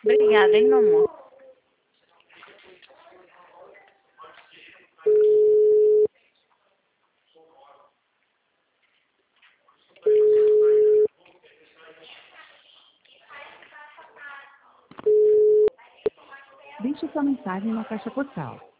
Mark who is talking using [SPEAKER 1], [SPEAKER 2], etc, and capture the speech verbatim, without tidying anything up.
[SPEAKER 1] Obrigada, hein, meu amor.
[SPEAKER 2] Deixe sua mensagem na caixa postal.